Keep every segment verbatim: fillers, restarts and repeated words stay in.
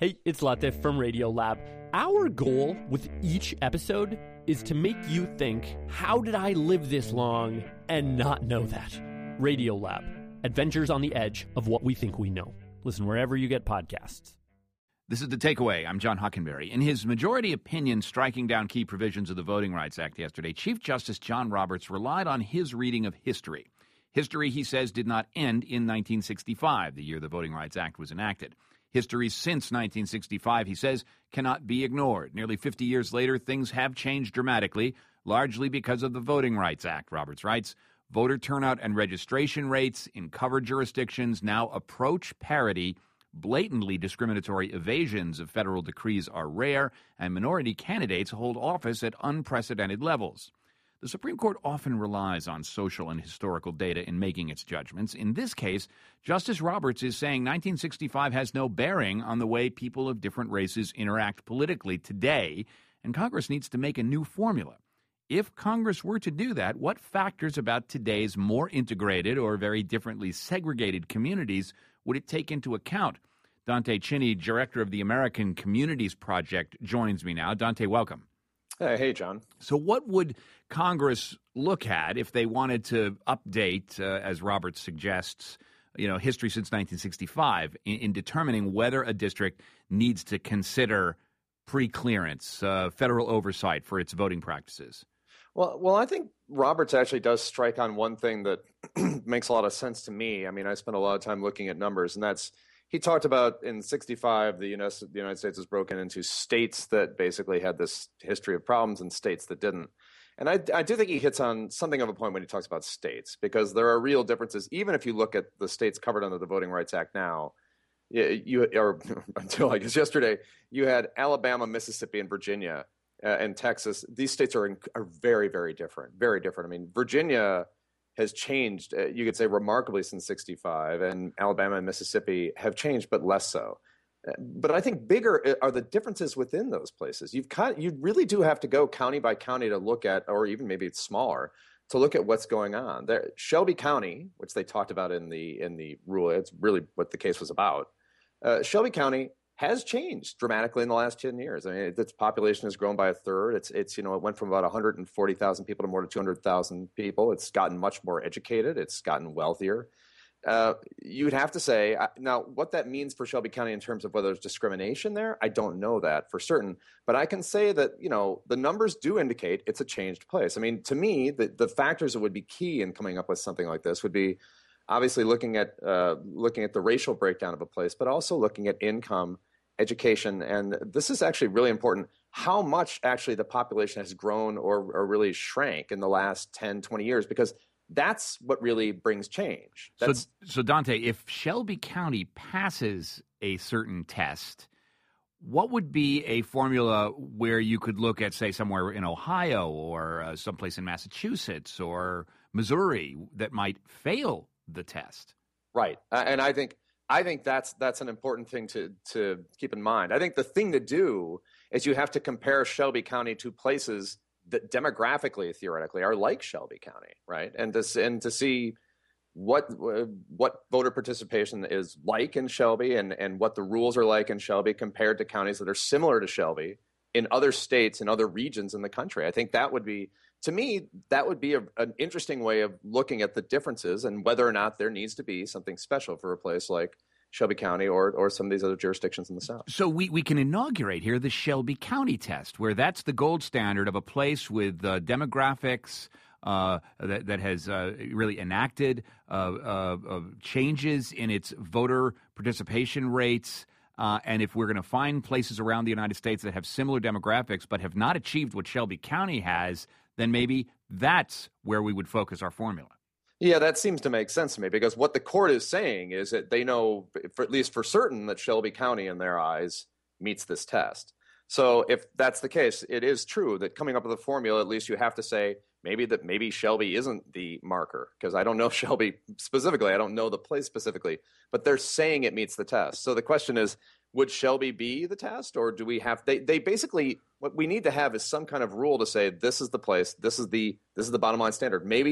Hey, it's Latif from Radiolab. Our goal with each episode is to make you think, how did I live this long and not know that? Radiolab, adventures on the edge of what we think we know. Listen wherever you get podcasts. This is The Takeaway. I'm John Hockenberry. In his majority opinion striking down key provisions of the Voting Rights Act yesterday, Chief Justice John Roberts relied on his reading of history. History, he says, did not end in nineteen sixty-five, the year the Voting Rights Act was enacted. History since nineteen sixty-five, he says, cannot be ignored. Nearly fifty years later, things have changed dramatically, largely because of the Voting Rights Act, Roberts writes. Voter turnout and registration rates in covered jurisdictions now approach parity. Blatantly discriminatory evasions of federal decrees are rare, and minority candidates hold office at unprecedented levels. The Supreme Court often relies on social and historical data in making its judgments. In this case, Justice Roberts is saying nineteen sixty-five has no bearing on the way people of different races interact politically today, and Congress needs to make a new formula. If Congress were to do that, what factors about today's more integrated or very differently segregated communities would it take into account? Dante Cini, director of the American Communities Project, joins me now. Dante, welcome. Hey, hey, John. So what would Congress look at if they wanted to update, uh, as Roberts suggests, you know, history since nineteen sixty-five in, in determining whether a district needs to consider pre-clearance, uh, federal oversight for its voting practices? Well, well, I think Roberts actually does strike on one thing that makes a lot of sense to me. I mean, I spent a lot of time looking at numbers, and that's he talked about in sixty-five, the United, the United States was broken into states that basically had this history of problems and states that didn't. And I, I do think he hits on something of a point when he talks about states, because there are real differences. Even if you look at the states covered under the Voting Rights Act now, you, you or until I guess yesterday, you had Alabama, Mississippi, and Virginia uh, and Texas. These states are in, are very, very different, very different. I mean, Virginia has changed, uh, you could say, remarkably since sixty-five, and Alabama and Mississippi have changed, but less so. Uh, but I think bigger are the differences within those places. You've kind of, you really do have to go county by county to look at, or even maybe it's smaller, to look at what's going on. There, Shelby County, which they talked about in the in the rule, it's really what the case was about. Uh, Shelby County has changed dramatically in the last ten years. I mean, its population has grown by a third. It's, it's you know, it went from about one hundred forty thousand people to more than two hundred thousand people. It's gotten much more educated. It's gotten wealthier. Uh, you would have to say, now, what that means for Shelby County in terms of whether there's discrimination there, I don't know that for certain. But I can say that, you know, the numbers do indicate it's a changed place. I mean, to me, the, the factors that would be key in coming up with something like this would be obviously looking at uh, looking at the racial breakdown of a place, but also looking at income, education, and this is actually really important, how much actually the population has grown or, or really shrank in the last ten, twenty years, because that's what really brings change. That's, so, so Dante, if Shelby County passes a certain test, what would be a formula where you could look at, say, somewhere in Ohio or uh, someplace in Massachusetts or Missouri that might fail the test? Right. Uh, and I think I think that's that's an important thing to to keep in mind. I think the thing to do is you have to compare Shelby County to places that demographically, theoretically, are like Shelby County, right? And to and to see what what voter participation is like in Shelby and and what the rules are like in Shelby compared to counties that are similar to Shelby in other states and other regions in the country. I think that would be, to me, that would be a, an interesting way of looking at the differences and whether or not there needs to be something special for a place like Shelby County or or some of these other jurisdictions in the South. So we, we can inaugurate here the Shelby County test, where that's the gold standard of a place with uh, demographics uh, that, that has uh, really enacted uh, uh, uh, changes in its voter participation rates. Uh, and if we're going to find places around the United States that have similar demographics but have not achieved what Shelby County has, then maybe that's where we would focus our formula. Yeah, that seems to make sense to me, because what the court is saying is that they know, for, at least for certain, that Shelby County, in their eyes, meets this test. So if that's the case, it is true that coming up with a formula, at least you have to say maybe that maybe Shelby isn't the marker, because I don't know Shelby specifically. I don't know the place specifically, but they're saying it meets the test. So the question is, would Shelby be the test, or do we have they they basically what we need to have is some kind of rule to say this is the place, this is the this is the bottom line standard. Maybe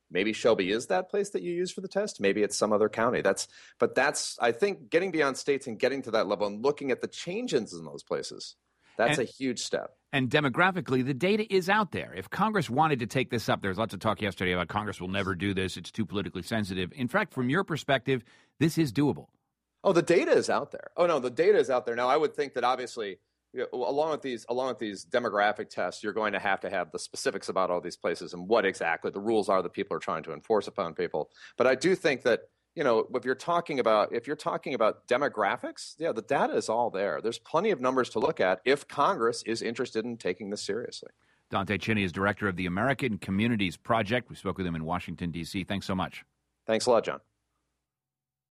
maybe Shelby is that place that you use for the test. Maybe it's some other county. That's, but that's, I think getting beyond states and getting to that level and looking at the changes in those places, that's and, a huge step. And demographically, the data is out there. If Congress wanted to take this up, there was lots of talk yesterday about Congress will never do this. It's too politically sensitive. In fact, from your perspective, this is doable. Oh, the data is out there. Oh, no, the data is out there. Now, I would think that obviously, you know, along with these, along with these demographic tests, you're going to have to have the specifics about all these places and what exactly the rules are that people are trying to enforce upon people. But I do think that, you know, if you're talking about if you're talking about demographics, yeah, the data is all there. There's plenty of numbers to look at if Congress is interested in taking this seriously. Dante Chinny is director of the American Communities Project. We spoke with him in Washington, D C. Thanks so much. Thanks a lot, John.